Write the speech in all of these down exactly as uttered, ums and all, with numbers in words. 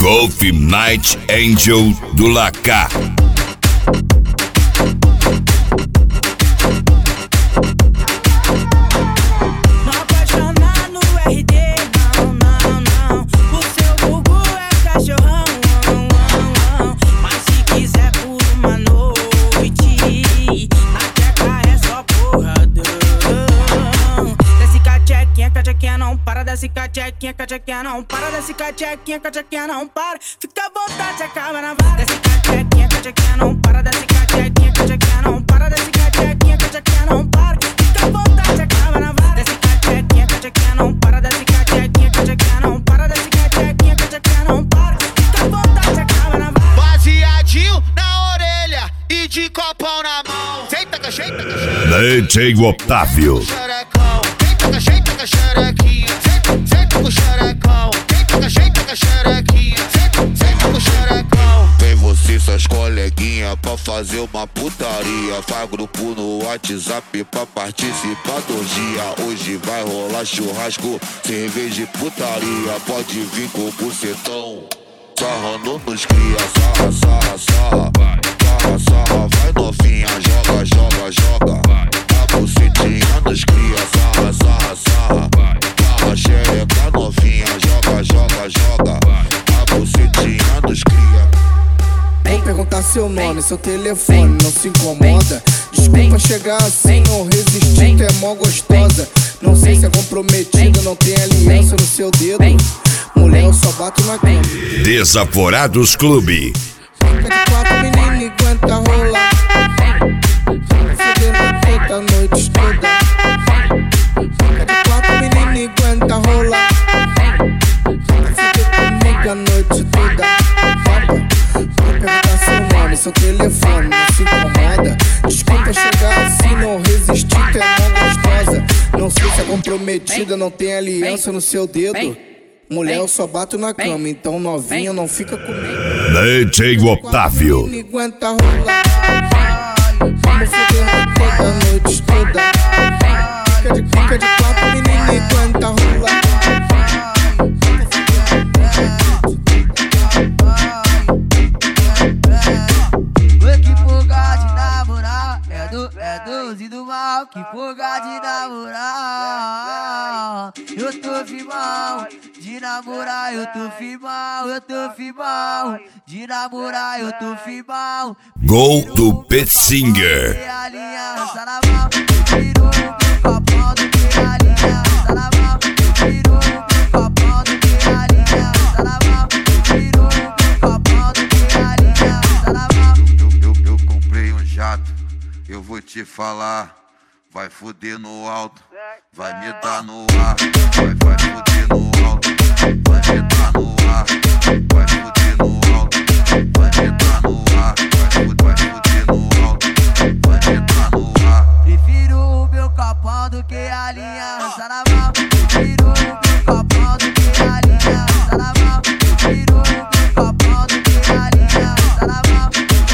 Golf Night Angel do Lacá. Desce cachequinha, cachequinha não para. Desce cachequinha, cachequinha não para. Fica à vontade, acaba na vara. Desce cachequinha, cachequinha não para. Desce cachequinha, cachequinha não para. Desce cachequinha, cachequinha não para. Fica à vontade, acaba na vara. Desce cachequinha, cachequinha não para. Desce cachequinha, cachequinha não para. Desce cachequinha, cachequinha não para. Fica à vontade, acaba na vara. Baseadinho na orelha e de copão na mão. Senta, cacheita, cacheita. D J Otávio. Senta, cacheita, xerequinha. Senta com o xerecão, senta, senta com a xerequinha, senta, senta com o xerecão. Vem você e suas coleguinhas pra fazer uma putaria. Faz grupo no WhatsApp pra participar do dia. Hoje vai rolar churrasco, cerveja e putaria. Pode vir com o bucetão, sarrando nos cria. Sarra, sarra, sarra, sarra, sarra. Vai novinha, joga, joga, joga. A bucetinha nos cria. Sarra, sarra, sarra. A xereca novinha, joga, joga, joga. A bucetinha dos cria. Vou perguntar seu nome, seu telefone, não se incomoda. Desculpa chegar assim, não resisti, tu é mó gostosa. Não sei se é comprometida, não tem aliança no seu dedo. Mulher, eu só bato na cama. Desaforados Clube. Fica de quatro, menina, aguenta rolar. Fudendo toda a noite toda. Fica de quatro, menina, aguenta rolar. Fica comigo a noite toda. Vou perguntar seu nome, seu telefone, não se incomoda. Desculpa chegar assim, não resisti, tu é mó gostosa. Não sei se é comprometida, não tem aliança no seu dedo. Mulher, eu só bato na cama, então novinha não fica comigo. D J Otávio. Menina, aguenta rolar. Vamos foder toda a noite toda. Fica de, fica de quatro, menina, aguenta rolar. Que porra de namorar é do, é doze do mal. Que porra de namorar. Eu tô firmão de namorar, eu tô firmão, eu tô firmão de namorar, eu tô firmão. Gol do Petsinger. A aliança na mão, virou o copão do que a aliança na mão, virou o copão do que a aliança na mão, virou o copão do que a aliança na mão. Eu, eu, eu comprei um jato, eu vou te falar. Vai fuder no alto, vai me dar no ar. Vai, vai fuder no alto, vai me dar no ar. Vai fuder no alto, vai me dar no ar. Vai fuder, vai fuder no alto, vai me dar no ar. Prefiro o meu copão do que a aliança na mão. Prefiro o meu copão do que a aliança na mão. Prefiro o meu copão do que a aliança na mão.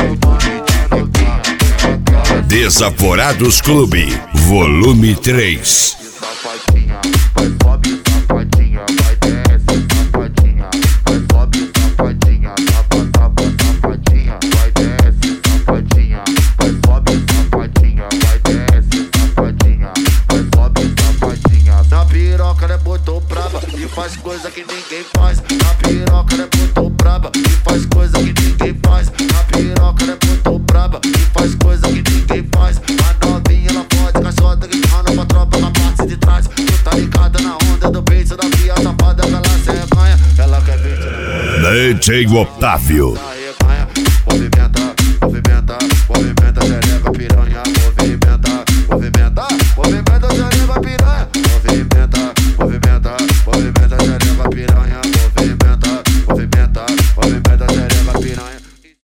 Desaforados Clube, volume três. Safadinha, vai sobe, safadinha, vai desce, safadinha, vai sobe, safadinha, safadinha, safadinha, vai desce, safadinha, vai sobe, safadinha, vai desce, safadinha, vai sobe, safadinha. Na piroca ela é muito braba e faz coisa que ninguém faz. Na piroca ela é muito braba e faz coisa que ninguém faz. Na piroca ela é muito braba e faz coisa que ninguém faz. A novinha ela pode caixota gritando pra tropa na parte de trás. Tu tá ligada na onda do peito da pia safada, ela se ganha, ela quer ver. D J Otávio.